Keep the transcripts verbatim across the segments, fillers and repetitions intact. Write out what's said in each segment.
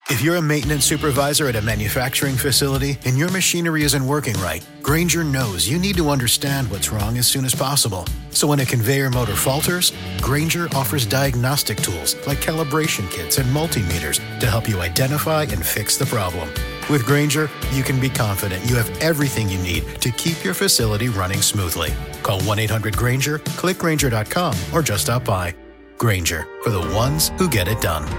If you're a maintenance supervisor at a manufacturing facility and your machinery isn't working right, Grainger knows you need to understand what's wrong as soon as possible. So when a conveyor motor falters, Grainger offers diagnostic tools like calibration kits and multimeters to help you identify and fix the problem. With Grainger, you can be confident you have everything you need to keep your facility running smoothly. Call one eight hundred Grainger, click Grainger dot com, or just stop by. Grainger, for the ones who get it done.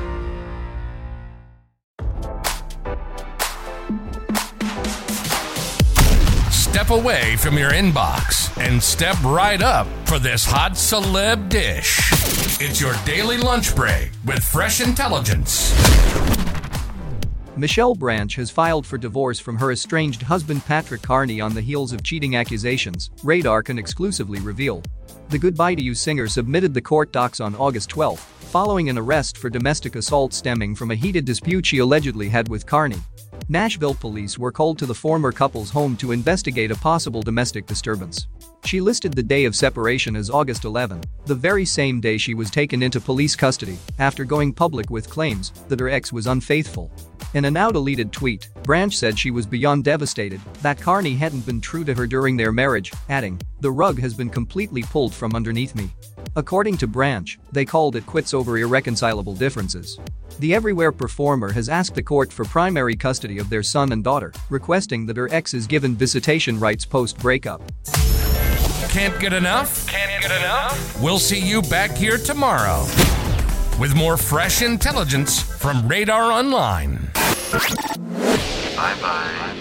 Step away from your inbox and step right up for this hot celeb dish. It's your daily lunch break with fresh intelligence. Michelle Branch has filed for divorce from her estranged husband Patrick Carney on the heels of cheating accusations, Radar can exclusively reveal. The Goodbye to You singer submitted the court docs on August twelfth, following an arrest for domestic assault stemming from a heated dispute she allegedly had with Carney. Nashville police were called to the former couple's home to investigate a possible domestic disturbance. She listed the day of separation as August eleventh, the very same day she was taken into police custody after going public with claims that her ex was unfaithful. In a now-deleted tweet, Branch said she was beyond devastated that Carney hadn't been true to her during their marriage, adding, "The rug has been completely pulled from underneath me." According to Branch, they called it quits over irreconcilable differences. The Everywhere performer has asked the court for primary custody of their son and daughter, requesting that her ex is given visitation rights post-breakup. Can't get enough? Can't get enough? We'll see you back here tomorrow with more fresh intelligence from Radar Online. Bye-bye.